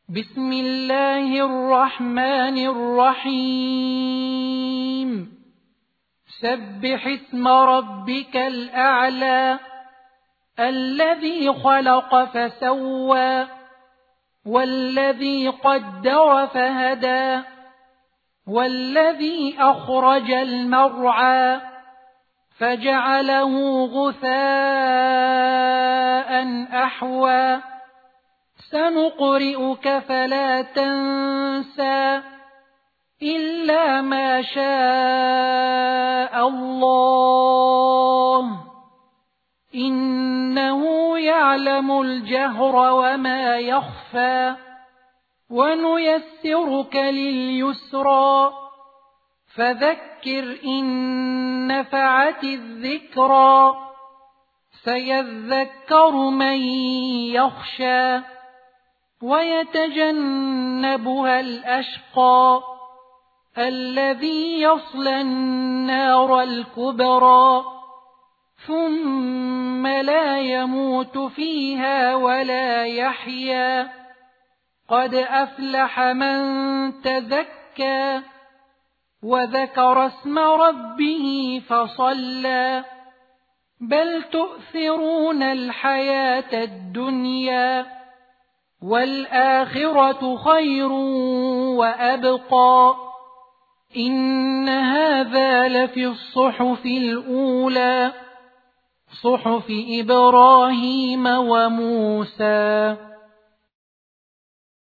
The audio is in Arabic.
بسم الله الرحمن الرحيم سبح اسم ربك الأعلى الذي خلق فسوى والذي قدر فهدى والذي أخرج المرعى فجعله غثاء أحوى سنقرئك فلا تنسى إلا ما شاء الله إنه يعلم الجهر وما يخفى ونيسرك لليسرى فذكر إن نفعت الذكرى سيذكر من يخشى ويتجنبها الأشقى الذي يصلى النار الكبرى ثم لا يموت فيها ولا يحيا قد أفلح من تزكى وذكر اسم ربه فصلى بل تؤثرون الحياة الدنيا والآخرة خير وأبقى إن هذا لفي الصحف الأولى صحف إبراهيم وموسى.